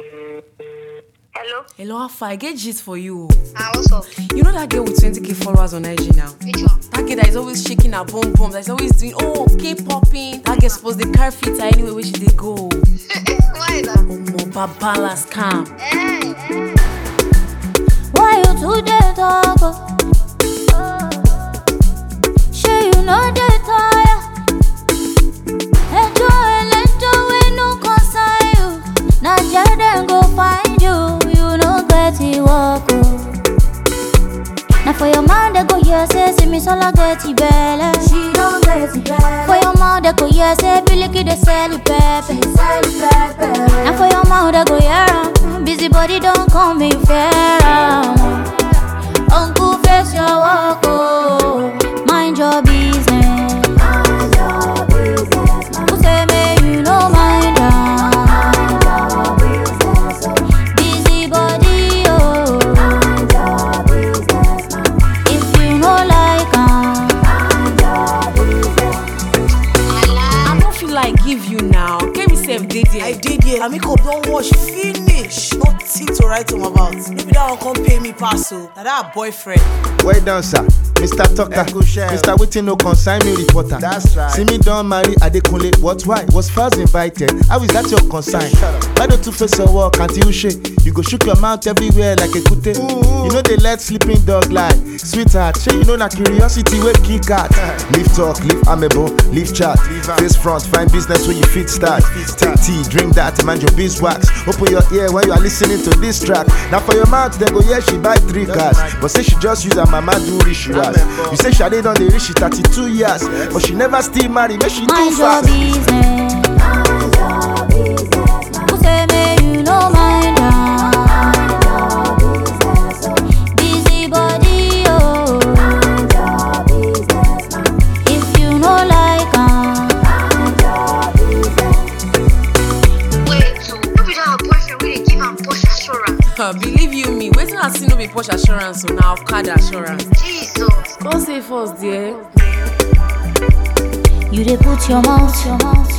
Hello? Hello, Alpha, I get gist for you. What's up? You know that girl with 20k followers on IG now? Which one? That girl that is always shaking her bum bum, that is always doing, K-popping. That girl supposed to carry fit her anywhere where she dey go. Why is that? Omo, babala scam. Hey. Why you today talk? Sure you know they tire. Enjoy, no concern you. Now Jaden go find you. You know Betty walk. Now for your man they go here say see me so like Betty Belle. She don't get it belle. For your man they go here say Billy Kid they sell it pepper. Now for your man they go here busy body don't come me fair. Uncle face your walk, mind your business. Mind your business. Who say me you know mind your business. Busy body, mind your business. If you know like mind your business. I don't feel like give you now. Give me self did I did it. Amiko don't wash finish. Nothing to write home about. Maybe that one come pay me pass. Now that boyfriend. Well done, sir. Mr. Tucker, Mr. Waiting no consign me reporter. That's right. See me don't marry Adekunle. What? Why? Was first invited. How is that your concern? Why don't you face your work until you shake? You go shook your mouth everywhere like a kute. You know they let sleeping dog lie. Sweetheart, say you know na curiosity wey kill cat. Leave talk, leave amable, leave chat. Face front, find business where you fit start. Take tea, drink that, mind your beeswax. Open your ear when you are listening to this track. Now for your mouth, they go yeah she buy 3 cars, but say she just use her mama do rituals. You say Shade done dey reach she 32 years, but she never still marry. Make she mind too your fast. business. Mind your business. Who say me you know mind your business. Busy body, mind your business. If you know like mind your business. Wait, so no be that boyfriend wey dey give am Porsche assurance? Believe you me, waiting and see no be Porsche assurance, so now card assurance. Jesus. Go say first, dear. You dey put your mouth